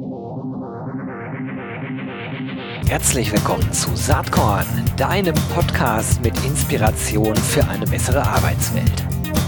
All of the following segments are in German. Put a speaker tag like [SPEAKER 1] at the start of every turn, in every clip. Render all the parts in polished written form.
[SPEAKER 1] Herzlich willkommen zu Saatkorn, deinem Podcast mit Inspiration für eine bessere Arbeitswelt.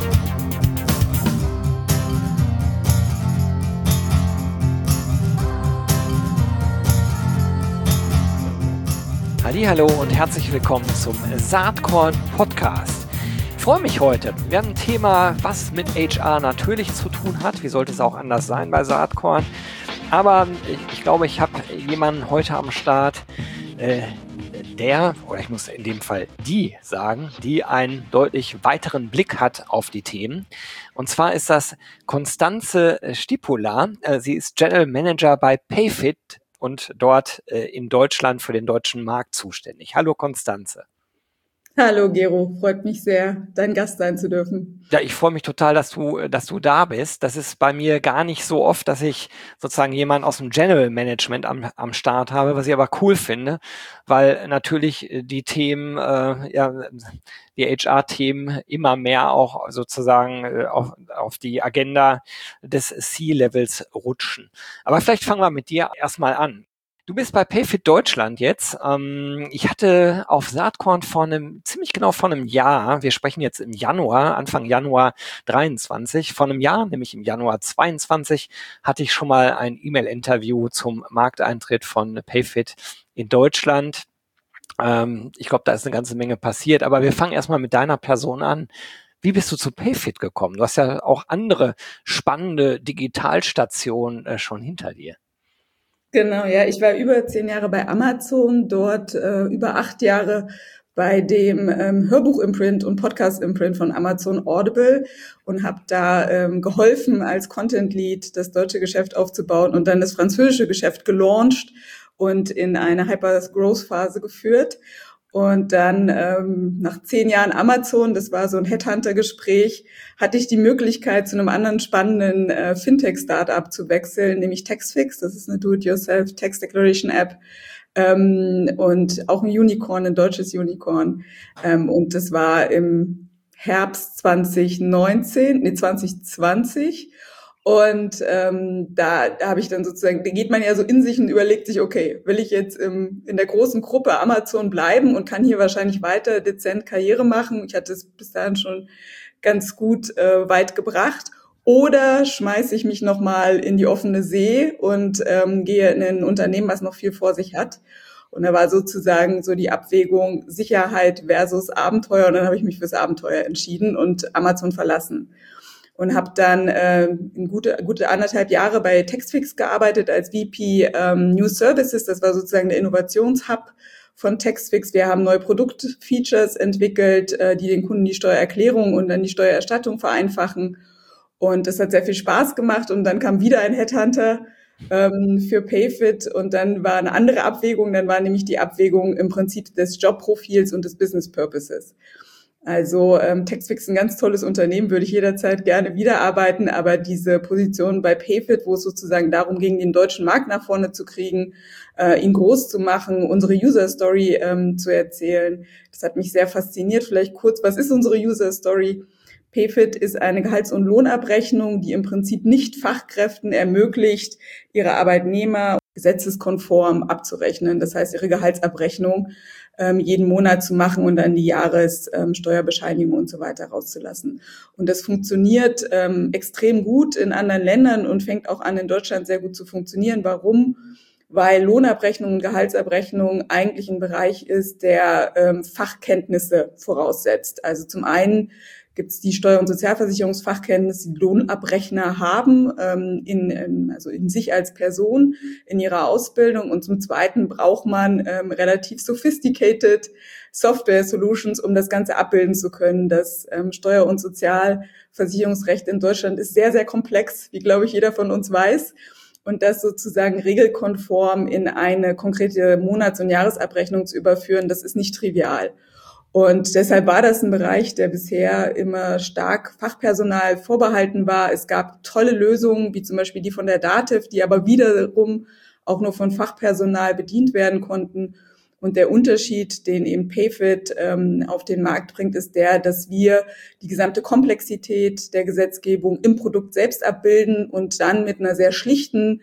[SPEAKER 1] Hallihallo und herzlich willkommen zum Saatkorn Podcast. Ich freue mich heute. Wir haben ein Thema, was mit HR natürlich zu tun hat. Wie sollte es auch anders sein bei Saatkorn? Aber ich glaube, ich habe jemanden heute am Start, ich muss in dem Fall die sagen, die einen deutlich weiteren Blick hat auf die Themen. Und zwar ist das Constanze Stipula. Sie ist General Manager bei Payfit und dort in Deutschland für den deutschen Markt zuständig. Hallo Constanze.
[SPEAKER 2] Hallo Gero, freut mich sehr, dein Gast sein zu dürfen.
[SPEAKER 1] Ja, ich freue mich total, dass du da bist. Das ist bei mir gar nicht so oft, dass ich sozusagen jemanden aus dem General Management am Start habe, was ich aber cool finde, weil natürlich die Themen, die HR-Themen immer mehr auch sozusagen auf die Agenda des C-Levels rutschen. Aber vielleicht fangen wir mit dir erstmal an. Du bist bei Payfit Deutschland jetzt. Ich hatte auf Saatkorn ziemlich genau vor einem Jahr, wir sprechen jetzt im Januar, Anfang Januar 23, vor einem Jahr, nämlich im Januar 22, hatte ich schon mal ein E-Mail-Interview zum Markteintritt von Payfit in Deutschland. Ich glaube, da ist eine ganze Menge passiert, aber wir fangen erstmal mit deiner Person an. Wie bist du zu Payfit gekommen? Du hast ja auch andere spannende Digitalstationen schon hinter dir.
[SPEAKER 2] Genau, ja, ich war über 10 Jahre bei Amazon, dort über 8 Jahre bei dem Hörbuch-Imprint und Podcast-Imprint von Amazon Audible und habe da geholfen, als Content-Lead das deutsche Geschäft aufzubauen und dann das französische Geschäft gelauncht und in eine Hyper-Growth-Phase geführt. Und dann nach 10 Jahren Amazon, das war so ein Headhunter-Gespräch, hatte ich die Möglichkeit, zu einem anderen spannenden Fintech-Startup zu wechseln, nämlich Taxfix. Das ist eine Do-it-yourself Tax Declaration App und auch ein Unicorn, ein deutsches Unicorn. Und das war im Herbst 2020. Und da habe ich dann sozusagen, da geht man ja so in sich und überlegt sich, okay, will ich jetzt in der großen Gruppe Amazon bleiben und kann hier wahrscheinlich weiter dezent Karriere machen? Ich hatte es bis dahin schon ganz gut weit gebracht. Oder schmeiße ich mich nochmal in die offene See und gehe in ein Unternehmen, was noch viel vor sich hat. Und da war sozusagen so die Abwägung Sicherheit versus Abenteuer. Und dann habe ich mich fürs Abenteuer entschieden und Amazon verlassen. Und habe dann gute 1,5 Jahre bei Taxfix gearbeitet als VP New Services. Das war sozusagen der Innovationshub von Taxfix. Wir haben neue Produktfeatures entwickelt, die den Kunden die Steuererklärung und dann die Steuererstattung vereinfachen. Und das hat sehr viel Spaß gemacht. Und dann kam wieder ein Headhunter für Payfit und dann war eine andere Abwägung. Dann war nämlich die Abwägung im Prinzip des Jobprofils und des Business Purposes. Also Taxfix ist ein ganz tolles Unternehmen, würde ich jederzeit gerne wiederarbeiten, aber diese Position bei Payfit, wo es sozusagen darum ging, den deutschen Markt nach vorne zu kriegen, ihn groß zu machen, unsere User Story zu erzählen, das hat mich sehr fasziniert. Vielleicht kurz, was ist unsere User Story? Payfit ist eine Gehalts- und Lohnabrechnung, die im Prinzip nicht Fachkräften ermöglicht, ihre Arbeitnehmer gesetzeskonform abzurechnen. Das heißt, ihre Gehaltsabrechnung jeden Monat zu machen und dann die Jahressteuerbescheinigung und so weiter rauszulassen. Und das funktioniert extrem gut in anderen Ländern und fängt auch an, in Deutschland sehr gut zu funktionieren. Warum? Weil Lohnabrechnung und Gehaltsabrechnung eigentlich ein Bereich ist, der Fachkenntnisse voraussetzt. Also zum einen gibt es die Steuer- und Sozialversicherungsfachkenntnisse, die Lohnabrechner haben, also in sich als Person, in ihrer Ausbildung. Und zum Zweiten braucht man relativ sophisticated Software Solutions, um das Ganze abbilden zu können. Das Steuer- und Sozialversicherungsrecht in Deutschland ist sehr, sehr komplex, wie, glaube ich, jeder von uns weiß. Und das sozusagen regelkonform in eine konkrete Monats- und Jahresabrechnung zu überführen, das ist nicht trivial. Und deshalb war das ein Bereich, der bisher immer stark Fachpersonal vorbehalten war. Es gab tolle Lösungen, wie zum Beispiel die von der DATEV, die aber wiederum auch nur von Fachpersonal bedient werden konnten. Und der Unterschied, den eben Payfit auf den Markt bringt, ist der, dass wir die gesamte Komplexität der Gesetzgebung im Produkt selbst abbilden und dann mit einer sehr schlichten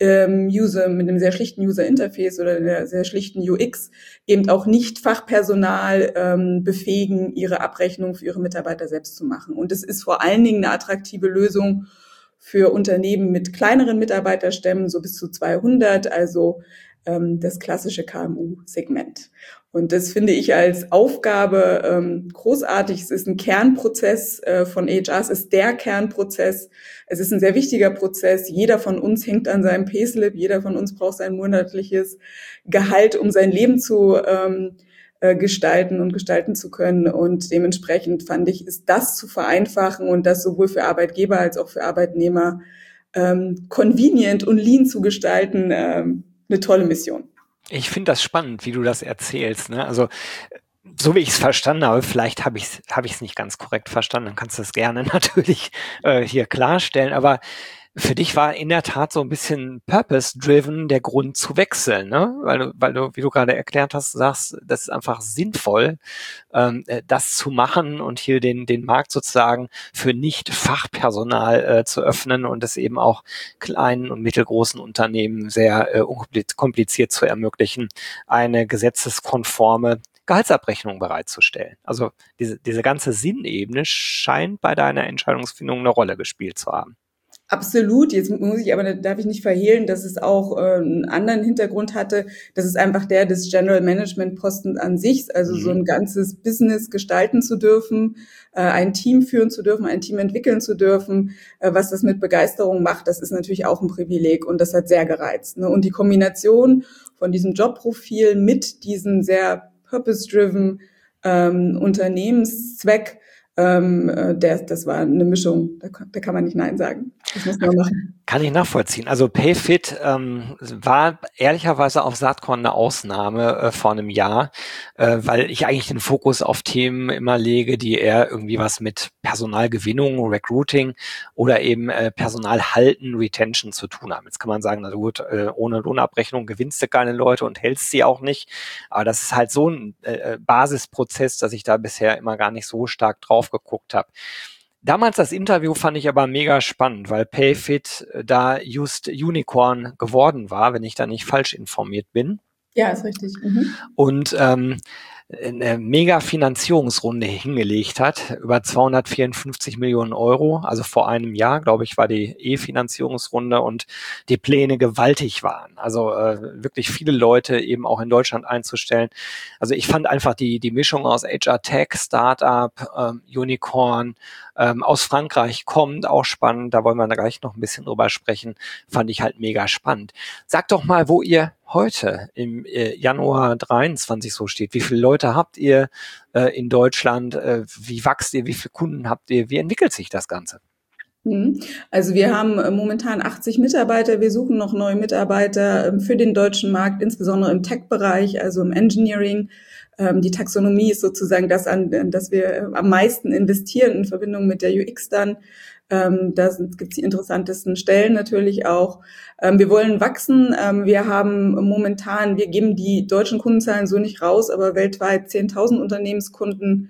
[SPEAKER 2] mit einem sehr schlichten User-Interface oder einer sehr schlichten UX eben auch nicht Fachpersonal befähigen, ihre Abrechnung für ihre Mitarbeiter selbst zu machen. Und es ist vor allen Dingen eine attraktive Lösung für Unternehmen mit kleineren Mitarbeiterstämmen, so bis zu 200, also das klassische KMU-Segment. Und das finde ich als Aufgabe großartig. Es ist ein Kernprozess von HR, es ist der Kernprozess. Es ist ein sehr wichtiger Prozess. Jeder von uns hängt an seinem Payslip, jeder von uns braucht sein monatliches Gehalt, um sein Leben zu gestalten und gestalten zu können. Und dementsprechend fand ich, ist das zu vereinfachen und das sowohl für Arbeitgeber als auch für Arbeitnehmer convenient und lean zu gestalten, eine tolle Mission.
[SPEAKER 1] Ich finde das spannend, wie du das erzählst, ne? Also, so wie ich es verstanden habe, vielleicht habe ich es nicht ganz korrekt verstanden, dann kannst du das gerne natürlich hier klarstellen, aber für dich war in der Tat so ein bisschen purpose-driven der Grund zu wechseln, ne? Weil du, wie du gerade erklärt hast, sagst, das ist einfach sinnvoll, das zu machen und hier den Markt sozusagen für Nicht-Fachpersonal zu öffnen und es eben auch kleinen und mittelgroßen Unternehmen sehr unkompliziert zu ermöglichen, eine gesetzeskonforme Gehaltsabrechnung bereitzustellen. Also diese ganze Sinnebene scheint bei deiner Entscheidungsfindung eine Rolle gespielt zu haben.
[SPEAKER 2] Absolut. Jetzt muss ich aber, darf ich nicht verhehlen, dass es auch einen anderen Hintergrund hatte. Das ist einfach der des General Management Posten an sich, also so ein ganzes Business gestalten zu dürfen, ein Team führen zu dürfen, ein Team entwickeln zu dürfen, was das mit Begeisterung macht, das ist natürlich auch ein Privileg und das hat sehr gereizt. Ne? Und die Kombination von diesem Jobprofil mit diesem sehr purpose-driven Unternehmenszweck, das war eine Mischung, da kann man nicht Nein sagen. Das muss man machen.
[SPEAKER 1] Kann ich nachvollziehen. Also PayFit war ehrlicherweise auf Saatkorn eine Ausnahme vor einem Jahr, weil ich eigentlich den Fokus auf Themen immer lege, die eher irgendwie was mit Personalgewinnung, Recruiting oder eben Personal halten, Retention zu tun haben. Jetzt kann man sagen, na gut, ohne Lohnabrechnung gewinnst du keine Leute und hältst sie auch nicht. Aber das ist halt so ein Basisprozess, dass ich da bisher immer gar nicht so stark drauf geguckt habe. Damals das Interview fand ich aber mega spannend, weil PayFit da just Unicorn geworden war, wenn ich da nicht falsch informiert bin.
[SPEAKER 2] Ja, ist richtig.
[SPEAKER 1] Und eine mega Finanzierungsrunde hingelegt hat, über 254 Millionen Euro, also vor einem Jahr, glaube ich, war die Finanzierungsrunde und die Pläne gewaltig waren. Also wirklich viele Leute eben auch in Deutschland einzustellen. Also ich fand einfach die Mischung aus HR Tech, Startup, Unicorn, aus Frankreich kommt, auch spannend, da wollen wir gleich noch ein bisschen drüber sprechen, fand ich halt mega spannend. Sag doch mal, wo ihr heute im Januar 23 so steht. Wie viele Leute habt ihr in Deutschland? Wie wächst ihr? Wie viele Kunden habt ihr? Wie entwickelt sich das Ganze?
[SPEAKER 2] Also wir haben momentan 80 Mitarbeiter. Wir suchen noch neue Mitarbeiter für den deutschen Markt, insbesondere im Tech-Bereich, also im Engineering. Die Taxonomie ist sozusagen das, an das wir am meisten investieren in Verbindung mit der UX dann. Da gibt es die interessantesten Stellen natürlich auch. Wir wollen wachsen. Wir haben momentan, wir geben die deutschen Kundenzahlen so nicht raus, aber weltweit 10.000 Unternehmenskunden,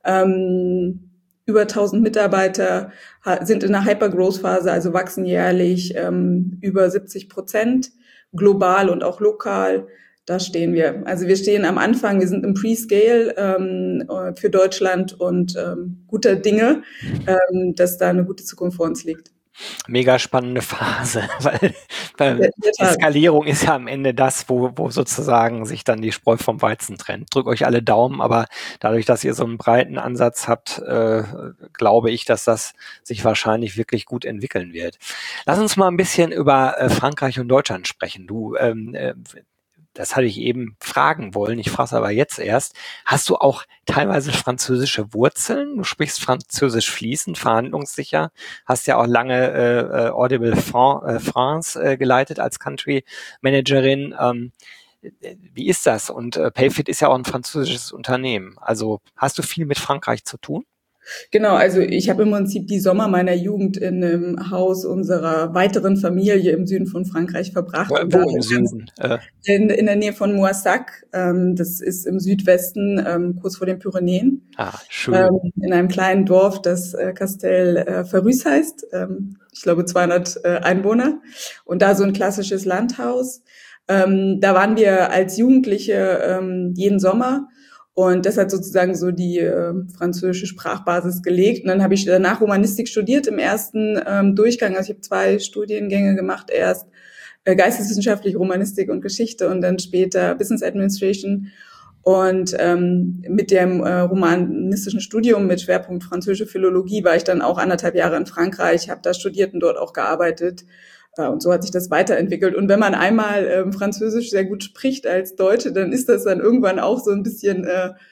[SPEAKER 2] über 1.000 Mitarbeiter sind in der Hypergrowth-Phase, also wachsen jährlich über 70%, global und auch lokal. Da stehen wir. Also wir stehen am Anfang, wir sind im Pre-Scale für Deutschland und guter Dinge, dass da eine gute Zukunft vor uns liegt.
[SPEAKER 1] Mega spannende Phase, weil die Skalierung ist ja am Ende das, wo sozusagen sich dann die Spreu vom Weizen trennt. Drückt euch alle Daumen, aber dadurch, dass ihr so einen breiten Ansatz habt, glaube ich, dass das sich wahrscheinlich wirklich gut entwickeln wird. Lass uns mal ein bisschen über Frankreich und Deutschland sprechen. Du das hatte ich eben fragen wollen, ich frage es aber jetzt erst. Hast du auch teilweise französische Wurzeln? Du sprichst Französisch fließend, verhandlungssicher, hast ja auch lange Audible France geleitet als Country Managerin. Wie ist das? Und PayFit ist ja auch ein französisches Unternehmen. Also hast du viel mit Frankreich zu tun?
[SPEAKER 2] Genau, also ich habe im Prinzip die Sommer meiner Jugend in einem Haus unserer weiteren Familie im Süden von Frankreich verbracht und
[SPEAKER 1] Wo
[SPEAKER 2] da
[SPEAKER 1] im Süden?
[SPEAKER 2] in der Nähe von Moissac. Das ist im Südwesten, kurz vor den Pyrenäen,
[SPEAKER 1] Schön.
[SPEAKER 2] in einem kleinen Dorf, das Castel Ferrus heißt. Ich glaube 200 Einwohner. Und da so ein klassisches Landhaus. Da waren wir als Jugendliche jeden Sommer. Und das hat sozusagen so die französische Sprachbasis gelegt. Und dann habe ich danach Romanistik studiert im ersten Durchgang. Also ich habe 2 Studiengänge gemacht. Erst geisteswissenschaftliche Romanistik und Geschichte und dann später Business Administration. Und mit dem romanistischen Studium mit Schwerpunkt französische Philologie war ich dann auch 1,5 Jahre in Frankreich, habe da studiert und dort auch gearbeitet. Und so hat sich das weiterentwickelt. Und wenn man einmal Französisch sehr gut spricht als Deutsche, dann ist das dann irgendwann auch so ein bisschen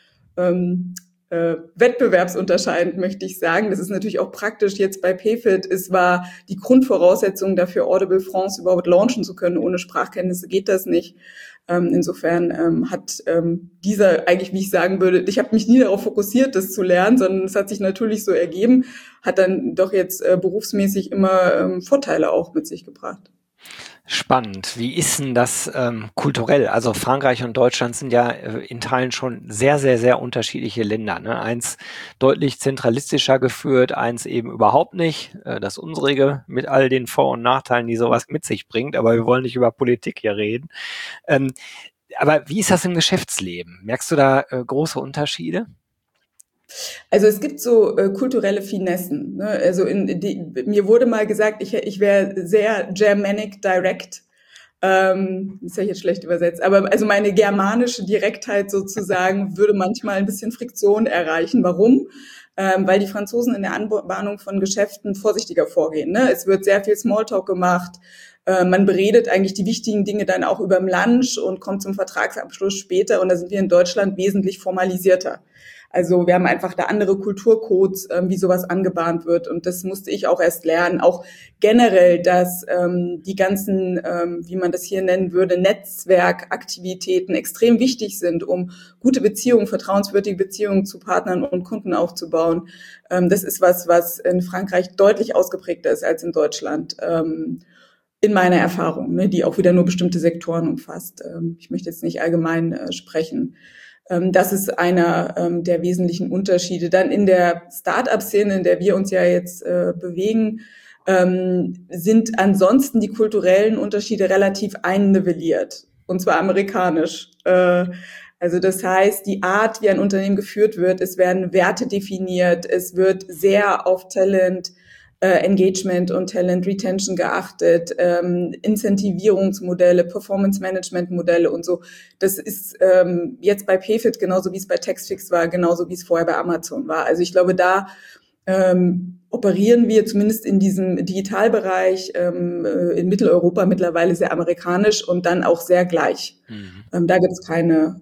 [SPEAKER 2] wettbewerbsunterscheidend, möchte ich sagen. Das ist natürlich auch praktisch jetzt bei PFIT. Es war die Grundvoraussetzung dafür, Audible France überhaupt launchen zu können. Ohne Sprachkenntnisse geht das nicht. Insofern hat dieser eigentlich, wie ich sagen würde, ich habe mich nie darauf fokussiert, das zu lernen, sondern es hat sich natürlich so ergeben, hat dann doch jetzt berufsmäßig immer Vorteile auch mit sich gebracht.
[SPEAKER 1] Spannend. Wie ist denn das kulturell? Also Frankreich und Deutschland sind ja in Teilen schon sehr, sehr, sehr unterschiedliche Länder. Ne? Eins deutlich zentralistischer geführt, eins eben überhaupt nicht. Das unsrige mit all den Vor- und Nachteilen, die sowas mit sich bringt. Aber wir wollen nicht über Politik hier reden. Aber wie ist das im Geschäftsleben? Merkst du da große Unterschiede?
[SPEAKER 2] Also es gibt so kulturelle Finessen. Ne? Also mir wurde mal gesagt, ich wäre sehr Germanic direct. Das ist ja jetzt schlecht übersetzt, aber also meine germanische Direktheit sozusagen würde manchmal ein bisschen Friktion erreichen. Warum? Weil die Franzosen in der Anbahnung von Geschäften vorsichtiger vorgehen. Ne? Es wird sehr viel Smalltalk gemacht. Man beredet eigentlich die wichtigen Dinge dann auch über dem Lunch und kommt zum Vertragsabschluss später. Und da sind wir in Deutschland wesentlich formalisierter. Also wir haben einfach da andere Kulturcodes, wie sowas angebahnt wird. Und das musste ich auch erst lernen. Auch generell, dass die ganzen, wie man das hier nennen würde, Netzwerkaktivitäten extrem wichtig sind, um gute Beziehungen, vertrauenswürdige Beziehungen zu Partnern und Kunden aufzubauen. Das ist was in Frankreich deutlich ausgeprägter ist als in Deutschland. In meiner Erfahrung, ne, die auch wieder nur bestimmte Sektoren umfasst. Ich möchte jetzt nicht allgemein sprechen. Das ist einer der wesentlichen Unterschiede. Dann in der Start-up-Szene, in der wir uns ja jetzt bewegen, sind ansonsten die kulturellen Unterschiede relativ einnivelliert. Und zwar amerikanisch. Also das heißt, die Art, wie ein Unternehmen geführt wird, es werden Werte definiert, es wird sehr auf Talent, Engagement und Talent Retention geachtet, Incentivierungsmodelle, Performance-Management-Modelle und so. Das ist jetzt bei PFIT genauso, wie es bei Taxfix war, genauso wie es vorher bei Amazon war. Also ich glaube, da operieren wir zumindest in diesem Digitalbereich in Mitteleuropa mittlerweile sehr amerikanisch und dann auch sehr gleich. Da gibt es keine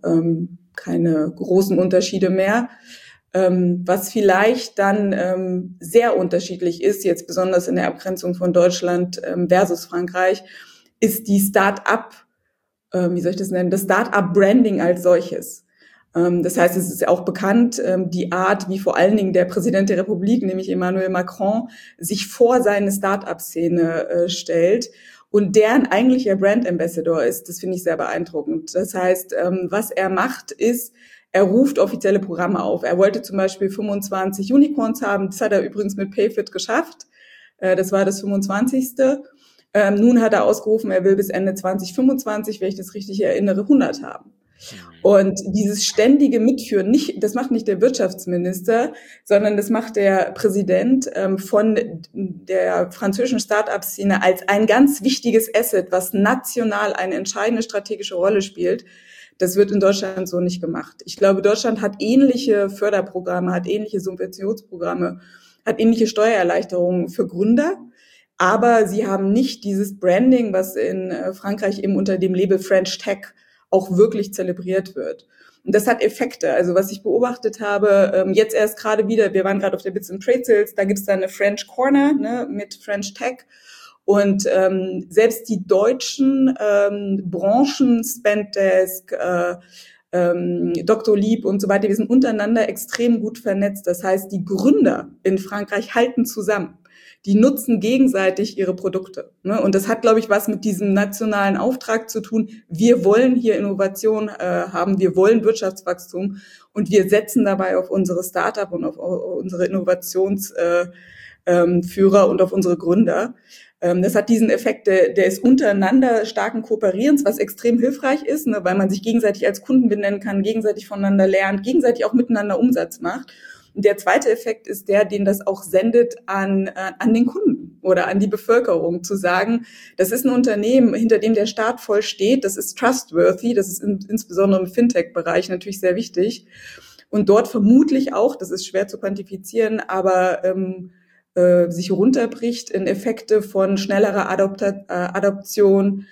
[SPEAKER 2] großen Unterschiede mehr. Was vielleicht dann sehr unterschiedlich ist, jetzt besonders in der Abgrenzung von Deutschland versus Frankreich, ist die Start-up, wie soll ich das nennen, das Start-up-Branding als solches. Das heißt, es ist auch bekannt, die Art, wie vor allen Dingen der Präsident der Republik, nämlich Emmanuel Macron, sich vor seine Start-up-Szene stellt und deren eigentlicher Brand Ambassador ist. Das finde ich sehr beeindruckend. Das heißt, was er macht, ist, er ruft offizielle Programme auf. Er wollte zum Beispiel 25 Unicorns haben. Das hat er übrigens mit PayFit geschafft. Das war das 25. Nun hat er ausgerufen, er will bis Ende 2025, wenn ich das richtig erinnere, 100 haben. Und dieses ständige Mitführen, das macht nicht der Wirtschaftsminister, sondern das macht der Präsident von der französischen Start-up-Szene als ein ganz wichtiges Asset, was national eine entscheidende strategische Rolle spielt. Das wird in Deutschland so nicht gemacht. Ich glaube, Deutschland hat ähnliche Förderprogramme, hat ähnliche Subventionsprogramme, hat ähnliche Steuererleichterungen für Gründer. Aber sie haben nicht dieses Branding, was in Frankreich eben unter dem Label French Tech auch wirklich zelebriert wird. Und das hat Effekte. Also was ich beobachtet habe, jetzt erst gerade wieder, wir waren gerade auf der Bits and Trade Sales, da gibt's dann eine French Corner, ne, mit French Tech. Und selbst die deutschen Branchen, Spendesk, Dr. Lieb und so weiter, wir sind untereinander extrem gut vernetzt. Das heißt, die Gründer in Frankreich halten zusammen. Die nutzen gegenseitig ihre Produkte. Ne? Und das hat, glaube ich, was mit diesem nationalen Auftrag zu tun. Wir wollen hier Innovation haben, wir wollen Wirtschaftswachstum und wir setzen dabei auf unsere Start-up und auf unsere Innovationsführer und auf unsere Gründer. Das hat diesen Effekt des untereinander starken Kooperierens, was extrem hilfreich ist, ne, weil man sich gegenseitig als Kunden benennen kann, gegenseitig voneinander lernt, gegenseitig auch miteinander Umsatz macht. Und der zweite Effekt ist der, den das auch sendet an den Kunden oder an die Bevölkerung, zu sagen, das ist ein Unternehmen, hinter dem der Staat voll steht, das ist trustworthy, das ist insbesondere im Fintech-Bereich natürlich sehr wichtig. Und dort vermutlich auch, das ist schwer zu quantifizieren, aber sich runterbricht in Effekte von schnellerer Adoption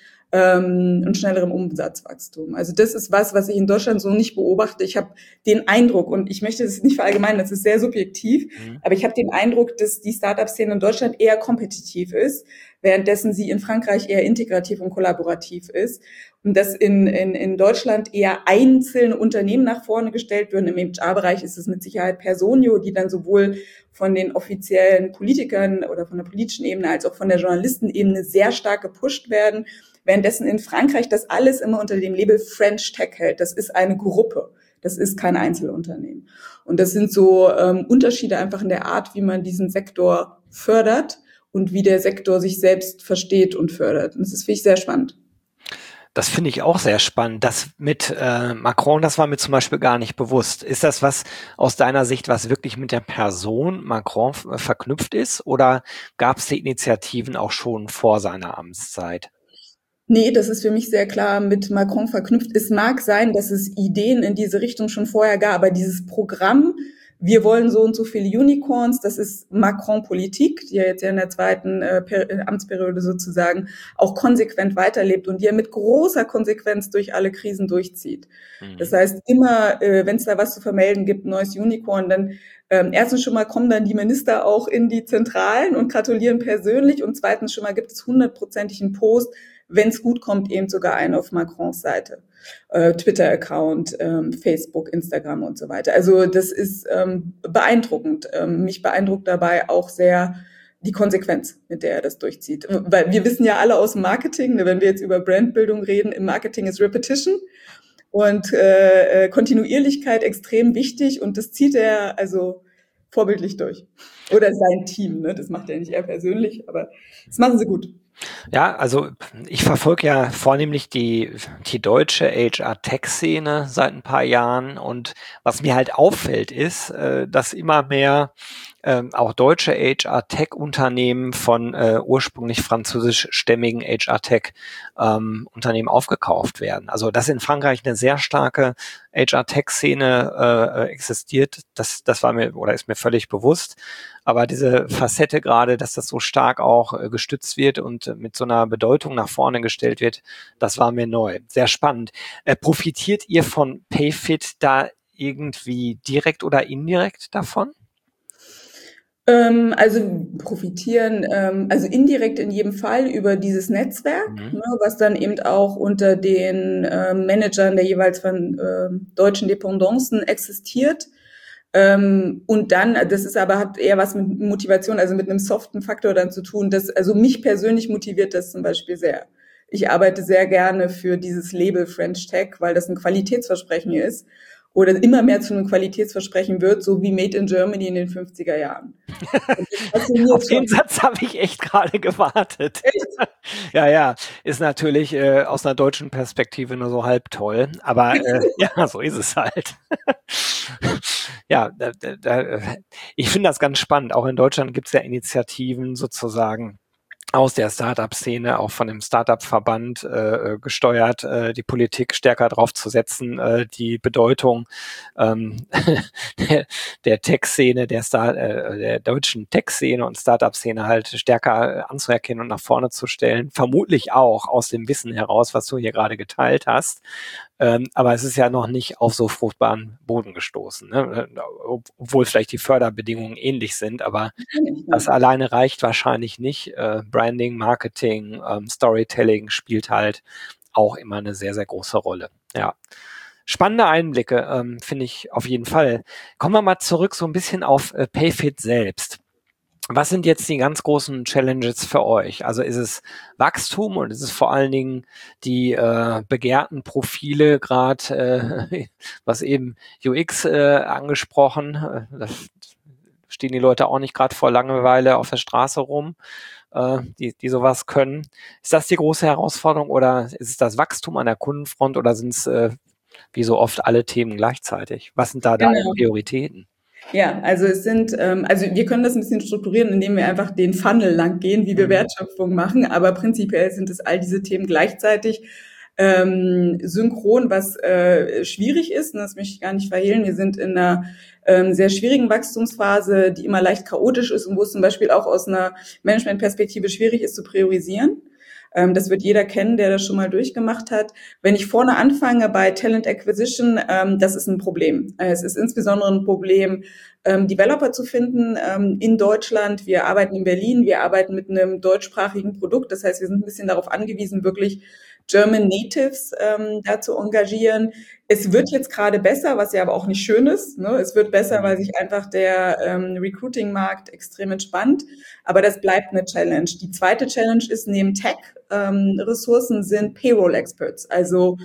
[SPEAKER 2] und schnellerem Umsatzwachstum. Also das ist was ich in Deutschland so nicht beobachte. Ich habe den Eindruck, und ich möchte das nicht verallgemeinern, das ist sehr subjektiv, aber ich habe den Eindruck, dass die Startup-Szene in Deutschland eher kompetitiv ist, währenddessen sie in Frankreich eher integrativ und kollaborativ ist. Und dass in Deutschland eher einzelne Unternehmen nach vorne gestellt werden. Im HR-Bereich ist es mit Sicherheit Personio, die dann sowohl von den offiziellen Politikern oder von der politischen Ebene als auch von der Journalistenebene sehr stark gepusht werden. Währenddessen in Frankreich das alles immer unter dem Label French Tech hält. Das ist eine Gruppe. Das ist kein Einzelunternehmen. Und das sind so Unterschiede einfach in der Art, wie man diesen Sektor fördert und wie der Sektor sich selbst versteht und fördert. Und das finde ich sehr spannend.
[SPEAKER 1] Das finde ich auch sehr spannend. Das mit Macron, das war mir zum Beispiel gar nicht bewusst. Ist das was aus deiner Sicht, was wirklich mit der Person Macron verknüpft ist? Oder gab es die Initiativen auch schon vor seiner Amtszeit?
[SPEAKER 2] Nee, das ist für mich sehr klar mit Macron verknüpft. Es mag sein, dass es Ideen in diese Richtung schon vorher gab, aber dieses Programm, wir wollen so und so viele Unicorns, das ist Macron-Politik, die er jetzt ja in der zweiten Amtsperiode sozusagen auch konsequent weiterlebt und die er mit großer Konsequenz durch alle Krisen durchzieht. Das heißt, immer, wenn es da was zu vermelden gibt, neues Unicorn, dann erstens schon mal kommen dann die Minister auch in die Zentralen und gratulieren persönlich und zweitens schon mal gibt es 100%ig einen Post, wenn es gut kommt, eben sogar einen auf Macrons Seite, Twitter-Account, Facebook, Instagram und so weiter. Also das ist beeindruckend. Mich beeindruckt dabei auch sehr die Konsequenz, mit der er das durchzieht. Weil wir wissen ja alle aus dem Marketing, ne, wenn wir jetzt über Brandbildung reden, im Marketing ist Repetition und Kontinuierlichkeit extrem wichtig und das zieht er also vorbildlich durch. Oder sein Team, ne? Das macht er nicht er persönlich, aber das machen sie gut.
[SPEAKER 1] Ja, also ich verfolge ja vornehmlich die deutsche HR-Tech-Szene seit ein paar Jahren und was mir halt auffällt ist, dass immer mehr auch deutsche HR-Tech-Unternehmen von ursprünglich französischstämmigen HR-Tech-Unternehmen aufgekauft werden. Also dass in Frankreich eine sehr starke HR-Tech-Szene existiert, das war mir oder ist mir völlig bewusst. Aber diese Facette gerade, dass das so stark auch gestützt wird und mit so einer Bedeutung nach vorne gestellt wird, das war mir neu. Sehr spannend. Profitiert ihr von Payfit da irgendwie direkt oder indirekt davon?
[SPEAKER 2] Also profitieren, also indirekt in jedem Fall über dieses Netzwerk, ne, was dann eben auch unter den Managern der jeweils von deutschen Dependancen existiert. Und dann, das ist aber, hat eher was mit Motivation, also mit einem soften Faktor dann zu tun, dass, also mich persönlich motiviert das zum Beispiel sehr. Ich arbeite sehr gerne für dieses Label French Tech, weil das ein Qualitätsversprechen ist oder immer mehr zu einem Qualitätsversprechen wird, so wie Made in Germany in den 50er Jahren.
[SPEAKER 1] Auf den Satz habe ich echt gerade gewartet.
[SPEAKER 2] Echt?
[SPEAKER 1] Ja, ja, ist natürlich aus einer deutschen Perspektive nur so halb toll, aber ja, so ist es halt. Ja, ich finde das ganz spannend. Auch in Deutschland gibt es ja Initiativen sozusagen aus der Startup-Szene, auch von dem Startup-Verband gesteuert, die Politik stärker drauf zu setzen, die Bedeutung der Tech-Szene, der deutschen Tech-Szene und Startup-Szene halt stärker anzuerkennen und nach vorne zu stellen. Vermutlich auch aus dem Wissen heraus, was du hier gerade geteilt hast. Aber es ist ja noch nicht auf so fruchtbaren Boden gestoßen, ne? Obwohl vielleicht die Förderbedingungen ähnlich sind, aber das alleine reicht wahrscheinlich nicht. Branding, Marketing, Storytelling spielt halt auch immer eine sehr, sehr große Rolle. Ja. Spannende Einblicke, finde ich auf jeden Fall. Kommen wir mal zurück so ein bisschen auf Payfit selbst. Was sind jetzt die ganz großen Challenges für euch? Also ist es Wachstum und ist es vor allen Dingen die begehrten Profile, gerade was eben UX angesprochen, da stehen die Leute auch nicht gerade vor Langeweile auf der Straße rum, die sowas können. Ist das die große Herausforderung oder ist es das Wachstum an der Kundenfront oder sind es wie so oft alle Themen gleichzeitig? Was sind da deine
[SPEAKER 2] Genau.
[SPEAKER 1] Prioritäten?
[SPEAKER 2] Ja, also es sind, also wir können das ein bisschen strukturieren, indem wir einfach den Funnel lang gehen, wie wir
[SPEAKER 1] Mhm.
[SPEAKER 2] Wertschöpfung machen, aber prinzipiell sind es all diese Themen gleichzeitig synchron, was schwierig ist, und das möchte ich gar nicht verhehlen. Wir sind in einer sehr schwierigen Wachstumsphase, die immer leicht chaotisch ist und wo es zum Beispiel auch aus einer Managementperspektive schwierig ist zu priorisieren. Das wird jeder kennen, der das schon mal durchgemacht hat. Wenn ich vorne anfange bei Talent Acquisition, das ist ein Problem. Es ist insbesondere ein Problem, Developer zu finden in Deutschland. Wir arbeiten in Berlin, wir arbeiten mit einem deutschsprachigen Produkt. Das heißt, wir sind ein bisschen darauf angewiesen, wirklich German Natives da zu engagieren. Es wird jetzt gerade besser, was ja aber auch nicht schön ist. Ne? Es wird besser, weil sich einfach der Recruiting-Markt extrem entspannt. Aber das bleibt eine Challenge. Die zweite Challenge ist neben Tech-Ressourcen sind Payroll-Experts, also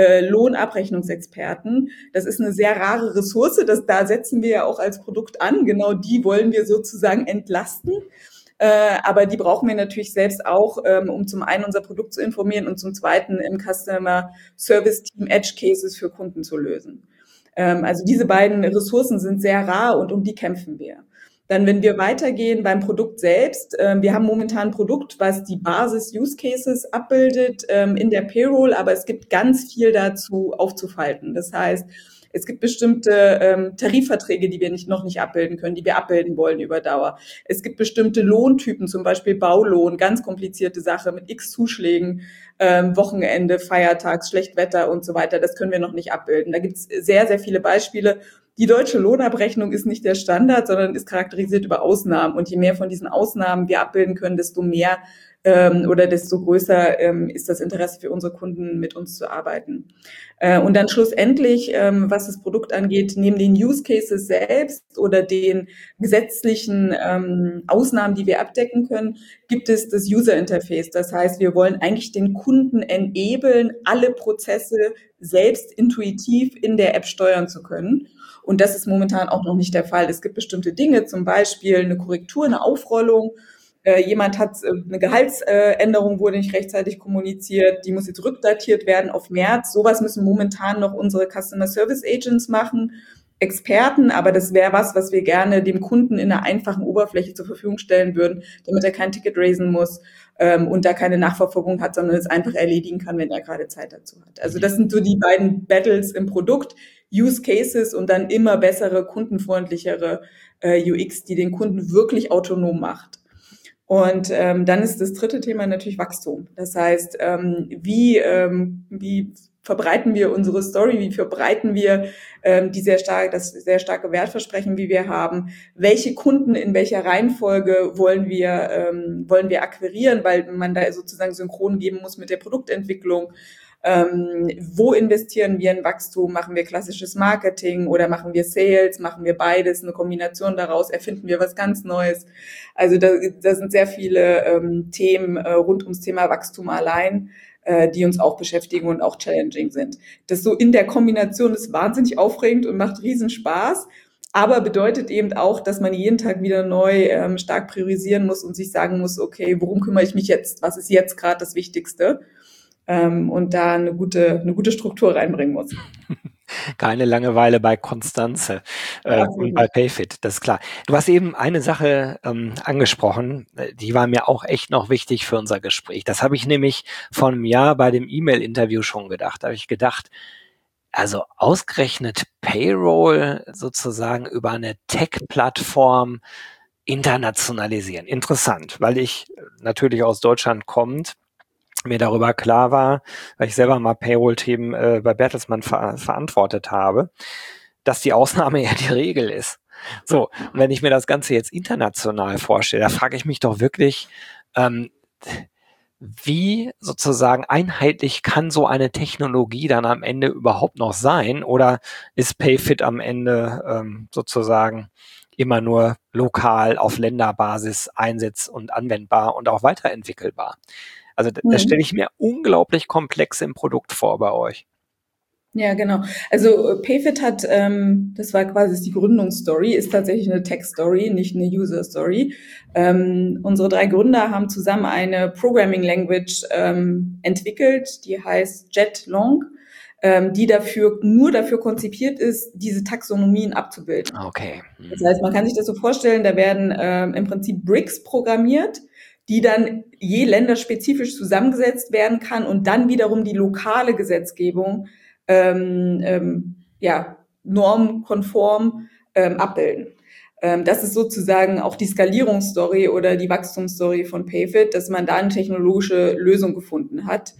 [SPEAKER 2] Lohnabrechnungsexperten. Das ist eine sehr rare Ressource. Da setzen wir ja auch als Produkt an. Genau die wollen wir sozusagen entlasten. Aber die brauchen wir natürlich selbst auch, um zum einen unser Produkt zu informieren und zum zweiten im Customer Service Team Edge Cases für Kunden zu lösen. Also diese beiden Ressourcen sind sehr rar und um die kämpfen wir. Dann, wenn wir weitergehen beim Produkt selbst, wir haben momentan ein Produkt, was die Basis-Use-Cases abbildet in der Payroll, aber es gibt ganz viel dazu aufzufalten. Das heißt, es gibt bestimmte Tarifverträge, die wir noch nicht abbilden können, die wir abbilden wollen über Dauer. Es gibt bestimmte Lohntypen, zum Beispiel Baulohn, ganz komplizierte Sache mit x Zuschlägen, Wochenende, Feiertags, Schlechtwetter und so weiter. Das können wir noch nicht abbilden. Da gibt es sehr, sehr viele Beispiele. Die deutsche Lohnabrechnung ist nicht der Standard, sondern ist charakterisiert über Ausnahmen. Und je mehr von diesen Ausnahmen wir abbilden können, desto mehr oder desto größer ist das Interesse für unsere Kunden, mit uns zu arbeiten. Und dann schlussendlich, was das Produkt angeht, neben den Use Cases selbst oder den gesetzlichen Ausnahmen, die wir abdecken können, gibt es das User Interface. Das heißt, wir wollen eigentlich den Kunden enablen, alle Prozesse selbst intuitiv in der App steuern zu können. Und das ist momentan auch noch nicht der Fall. Es gibt bestimmte Dinge, zum Beispiel eine Korrektur, eine Aufrollung. Jemand hat eine Gehaltsänderung, wurde nicht rechtzeitig kommuniziert, die muss jetzt rückdatiert werden auf März. Sowas müssen momentan noch unsere Customer Service Agents machen, Experten, aber das wäre was wir gerne dem Kunden in einer einfachen Oberfläche zur Verfügung stellen würden, damit er kein Ticket raisen muss und da keine Nachverfolgung hat, sondern es einfach erledigen kann, wenn er gerade Zeit dazu hat. Also das sind so die beiden Battles im Produkt, Use Cases und dann immer bessere, kundenfreundlichere UX, die den Kunden wirklich autonom macht. Und dann ist das dritte Thema natürlich Wachstum. Das heißt, wie verbreiten wir unsere Story, wie verbreiten wir das sehr starke Wertversprechen, wie wir haben, welche Kunden in welcher Reihenfolge wollen wir akquirieren, weil man da sozusagen synchron geben muss mit der Produktentwicklung. Wo investieren wir in Wachstum? Machen wir klassisches Marketing oder machen wir Sales? Machen wir beides? Eine Kombination daraus? Erfinden wir was ganz Neues? Also da sind sehr viele Themen rund ums Thema Wachstum allein, die uns auch beschäftigen und auch challenging sind. Das so in der Kombination ist wahnsinnig aufregend und macht riesen Spaß, aber bedeutet eben auch, dass man jeden Tag wieder neu stark priorisieren muss und sich sagen muss, okay, worum kümmere ich mich jetzt? Was ist jetzt gerade das Wichtigste? Und da eine gute Struktur reinbringen muss.
[SPEAKER 1] Keine Langeweile bei Constanze und bei Payfit, das ist klar. Du hast eben eine Sache angesprochen, die war mir auch echt noch wichtig für unser Gespräch. Das habe ich nämlich vor einem Jahr bei dem E-Mail-Interview schon gedacht. Da habe ich gedacht, also ausgerechnet Payroll sozusagen über eine Tech-Plattform internationalisieren. Interessant, weil ich natürlich aus Deutschland kommend mir darüber klar war, weil ich selber mal Payroll-Themen bei Bertelsmann verantwortet habe, dass die Ausnahme ja die Regel ist. So, und wenn ich mir das Ganze jetzt international vorstelle, da frage ich mich doch wirklich, wie sozusagen einheitlich kann so eine Technologie dann am Ende überhaupt noch sein? Oder ist PayFit am Ende sozusagen immer nur lokal auf Länderbasis einsetz- und anwendbar und auch weiterentwickelbar? Also das stelle ich mir unglaublich komplex im Produkt vor bei euch.
[SPEAKER 2] Ja, genau. Also PayFit hat, das war quasi die Gründungsstory, ist tatsächlich eine Tech-Story, nicht eine User-Story. Unsere 3 Gründer haben zusammen eine Programming Language entwickelt, die heißt JetLong, die nur dafür konzipiert ist, diese Taxonomien abzubilden.
[SPEAKER 1] Okay.
[SPEAKER 2] Das heißt, man kann sich das so vorstellen, da werden im Prinzip Bricks programmiert, die dann je länderspezifisch zusammengesetzt werden kann und dann wiederum die lokale Gesetzgebung normkonform abbilden. Das ist sozusagen auch die Skalierungsstory oder die Wachstumsstory von PayFit, dass man da eine technologische Lösung gefunden hat,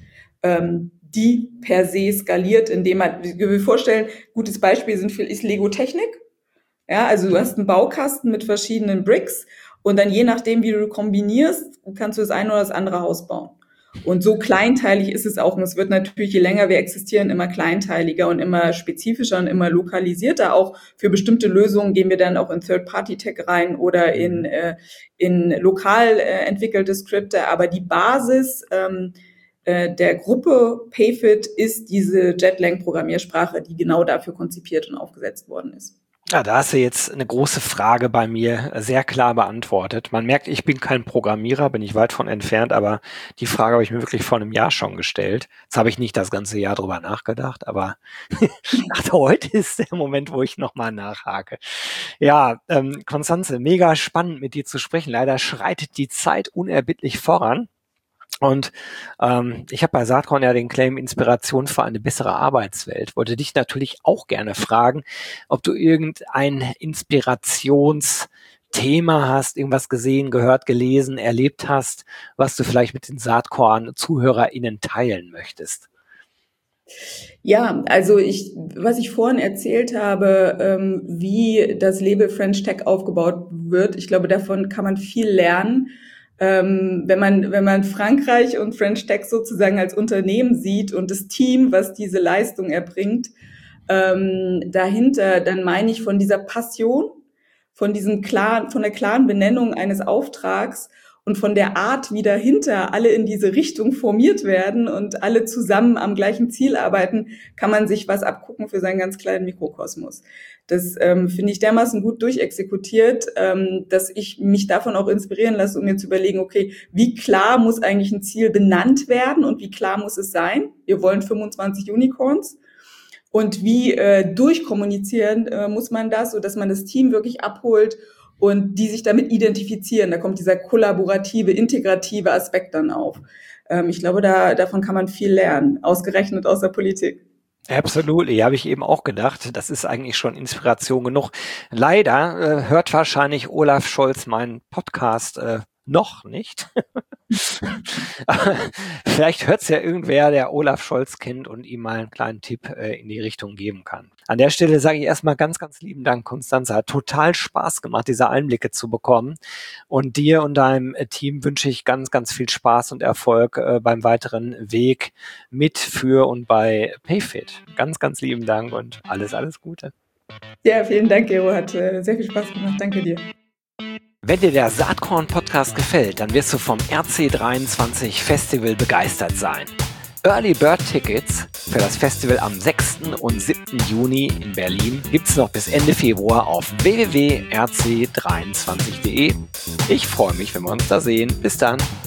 [SPEAKER 2] die per se skaliert, indem man, wie wir vorstellen, gutes Beispiel ist Lego Technik. Ja, also du hast einen Baukasten mit verschiedenen Bricks und dann je nachdem, wie du kombinierst, kannst du das eine oder das andere Haus bauen. Und so kleinteilig ist es auch. Und es wird natürlich, je länger wir existieren, immer kleinteiliger und immer spezifischer und immer lokalisierter. Auch für bestimmte Lösungen gehen wir dann auch in Third-Party-Tech rein oder in lokal entwickelte Skripte. Aber die Basis der Gruppe PayFit ist diese JetLang-Programmiersprache, die genau dafür konzipiert und aufgesetzt worden ist.
[SPEAKER 1] Ja, da hast du jetzt eine große Frage bei mir sehr klar beantwortet. Man merkt, ich bin kein Programmierer, bin ich weit von entfernt, aber die Frage habe ich mir wirklich vor einem Jahr schon gestellt. Jetzt habe ich nicht das ganze Jahr drüber nachgedacht, aber heute ist der Moment, wo ich nochmal nachhake. Ja, Constanze, mega spannend mit dir zu sprechen. Leider schreitet die Zeit unerbittlich voran. Und ich habe bei Saatkorn ja den Claim Inspiration für eine bessere Arbeitswelt. Wollte dich natürlich auch gerne fragen, ob du irgendein Inspirationsthema hast, irgendwas gesehen, gehört, gelesen, erlebt hast, was du vielleicht mit den Saatkorn-ZuhörerInnen teilen möchtest.
[SPEAKER 2] Ja, also was ich vorhin erzählt habe, wie das Label French Tech aufgebaut wird, ich glaube, davon kann man viel lernen. Wenn man Frankreich und French Tech sozusagen als Unternehmen sieht und das Team, was diese Leistung erbringt, dahinter, dann meine ich von dieser Passion, von der klaren Benennung eines Auftrags und von der Art, wie dahinter alle in diese Richtung formiert werden und alle zusammen am gleichen Ziel arbeiten, kann man sich was abgucken für seinen ganz kleinen Mikrokosmos. Das finde ich dermaßen gut durchexekutiert, dass ich mich davon auch inspirieren lasse, um mir zu überlegen, okay, wie klar muss eigentlich ein Ziel benannt werden und wie klar muss es sein? Wir wollen 25 Unicorns. Und wie durchkommunizieren muss man das, sodass man das Team wirklich abholt und die sich damit identifizieren. Da kommt dieser kollaborative, integrative Aspekt dann auf. Ich glaube, davon kann man viel lernen, ausgerechnet aus der Politik.
[SPEAKER 1] Absolut, habe ich eben auch gedacht. Das ist eigentlich schon Inspiration genug. Leider hört wahrscheinlich Olaf Scholz meinen Podcast noch nicht. Vielleicht hört es ja irgendwer, der Olaf Scholz kennt und ihm mal einen kleinen Tipp in die Richtung geben kann. An der Stelle sage ich erstmal ganz, ganz lieben Dank, Constanze. Hat total Spaß gemacht, diese Einblicke zu bekommen. Und dir und deinem Team wünsche ich ganz, ganz viel Spaß und Erfolg beim weiteren Weg mit, für und bei PayFit. Ganz, ganz lieben Dank und alles, alles Gute.
[SPEAKER 2] Ja, vielen Dank, Gero. Hat sehr viel Spaß gemacht. Danke dir.
[SPEAKER 1] Wenn dir der Saatkorn-Podcast gefällt, dann wirst du vom RC23 Festival begeistert sein. Early Bird Tickets für das Festival am 6. und 7. Juni in Berlin gibt's noch bis Ende Februar auf www.rc23.de. Ich freue mich, wenn wir uns da sehen. Bis dann.